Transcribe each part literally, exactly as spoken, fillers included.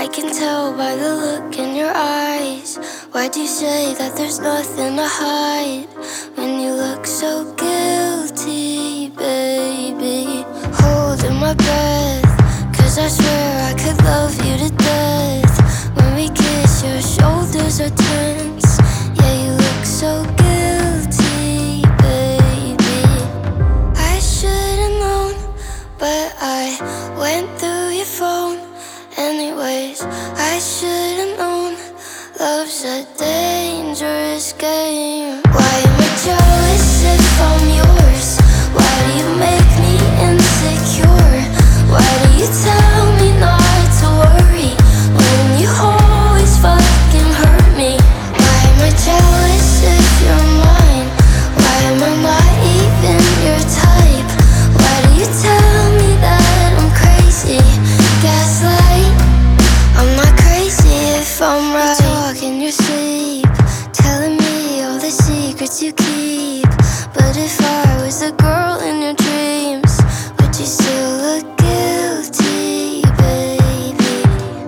I can tell by the look in your eyes. Why'd you say that there's nothing to hide when you look so guilty, baby? Holding my breath, cause I swear I could love you to death. When we kiss, your shoulders are tense. Yeah, you look so guilty, baby. I should've known, but I went through your phone. Anyways, I should've known. Love's a dangerous game. Why am I jealous if I'm yours? Why do you make me insecure? Why do you tell me not to worry when you always fucking hurt me? Why am I jealous if you're mine? Why am I not even your type? Why do you tell me that I'm crazy? Gaslight. I'm not crazy if I'm right. You talk in your sleep, telling me all the secrets you keep. But if I was the girl in your dreams, would you still look guilty, baby?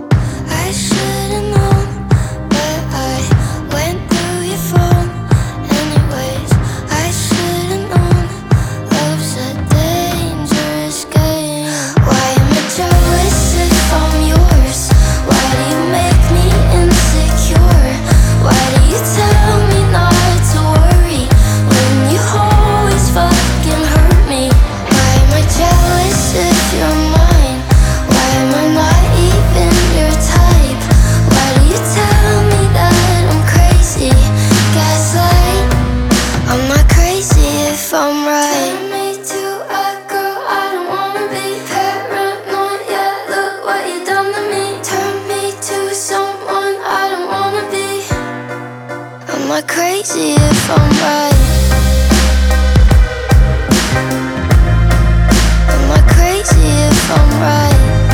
I should've known, but I went through your phone. Anyways, I should've known. Love's a dangerous game. Why am I jealous if I'm yours? Why do you make me insecure? Why do you tell me not to worry when you always fucking hurt me? Why am I jealous if you're mine? Why am I not even your type? Why do you tell me that I'm crazy? Gaslight. I'm not crazy if I'm right. Turn me to a girl I don't wanna be. Paranoid, yeah, look what you done to me. Turn me to someone I don't wanna be. I'm not crazy if I'm right. I'm not crazy if I'm right.